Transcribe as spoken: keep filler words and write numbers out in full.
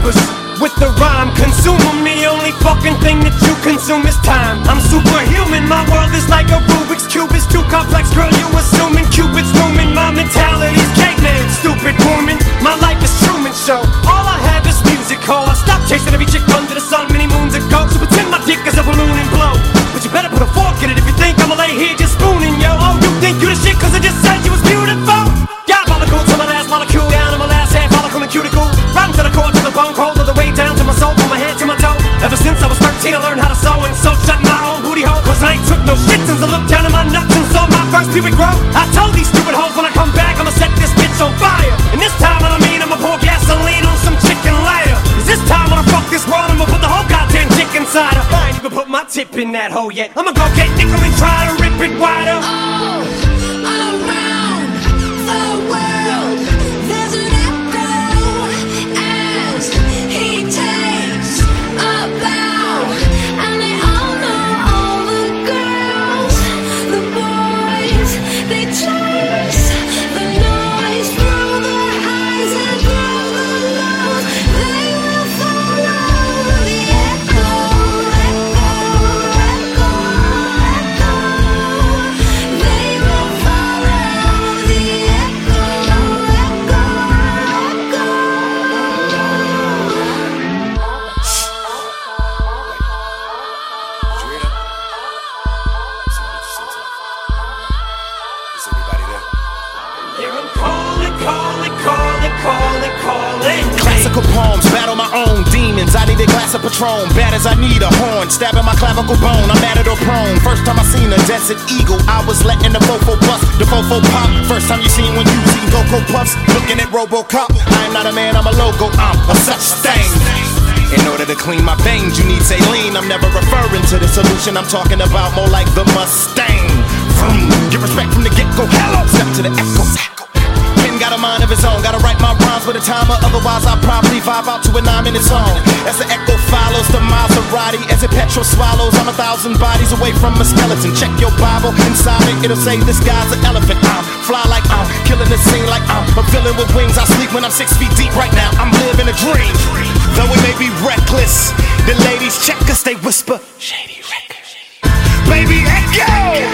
numbers with the rhyme. Consume them, the only fucking thing that you consume is time. I'm superhuman, my world is like a Rubik's Cube. It's too complex, girl, you assuming Cupid's looming. My mentality's caveman, stupid woman. My life is Truman Show. All I have is music, ho. I stopped chasing every chick under the sun many moons ago. So pretend my dick is a balloon and blow. But you better put a fork in it if you think I'ma lay here just spooning, yo. Oh, you think you the shit cause I just said you was beautiful? Diabolical to my last molecule, down to my last half follicle and cuticle. Rotten to the core, to the bone, cold, all the way down to my soul, from my head to my toe. Ever since I was thirteen I learned how to sew, and so shut my own booty hole. Cause I ain't took no shit since I looked down at my nuts and saw my first pubic grow. I told these stupid hoes when I come back I'ma set this bitch on fire. And this time I don't mean I'ma pour gasoline on some chicken lighter. Cause this time when I fuck this world I'ma put the whole goddamn chick inside her. I ain't even put my tip in that hole yet. I'ma go get nickel and try to rip it wider. All around the world there's an echo as he takes a bow. And they all know all the girls, the boys, they chase the noise through the highs and through the lows. They will follow the echo, echo, echo, echo. They will follow the echo, echo, echo. Is anybody there? Here I'm calling, calling, calling, calling, calling. Classical poems, battle my own demons. I need a glass of Patron, bad as I need a horn. Stabbing my clavicle bone, I'm at it or prone. First time I seen a desert eagle, I was letting the fofo bust, the fofo pop. First time you seen when you was eating Cocoa Puffs, looking at Robocop. I am not a man, I'm a logo, I'm a such thing. In order to clean my veins, you need saline. I'm never referring to the solution, I'm talking about more like the Mustang. Vroom. Get respect from the get-go, hello, step to the echo. Pen got a mind of his own, gotta write my rhymes with a timer, otherwise I'll probably vibe out to a nine-minute song. As the echo follows the Maserati, as it petrol swallows, I'm a thousand bodies away from a skeleton. Check your Bible, inside it, it'll say this guy's an elephant. I'm fly like I'm, killing the scene like I'm a villain with wings. I sleep when I'm six feet deep right now, I'm living a dream. Though we may be reckless, the ladies check us, they whisper, Shady Records. Baby, echo!